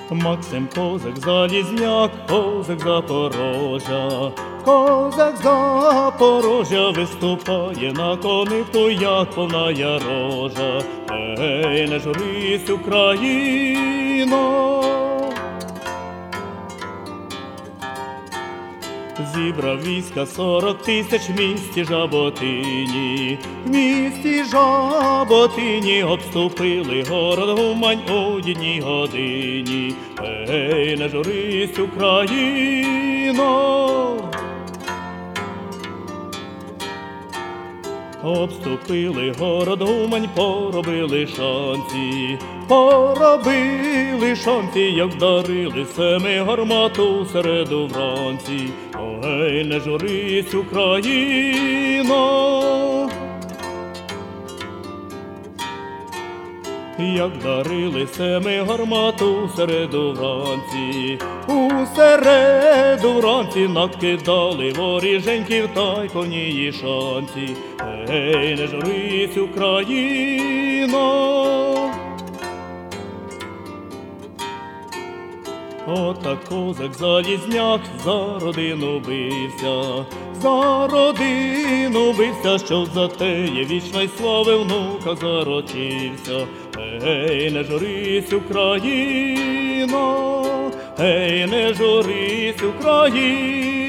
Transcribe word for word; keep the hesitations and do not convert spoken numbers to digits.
Максим Козак Залізняк, козак Запорожжя, козак Запорожжя виступає на конику, як повна рожа. Ей, не журись, Україно! Зібрав війська сорок тисяч в місті Жаботині, в місті Жаботині обступили город Умань у одній годині. Ей, не журись, Україно! Обступили город Умань, поробили шанці, поробили шанці, як вдарили семи гармату середу вранці. Ой, не журись, Україно! Як вдарили семи гармату середу вранці, у середу вранці накидали воріженьків та й конії шанці. Ей, не журись, Україно! Отак козак Залізняк за родину бився, за родину бився, що за теє вічної слави внука зарочився. Ей, не журись, Україно! Ей, не журись, Україно!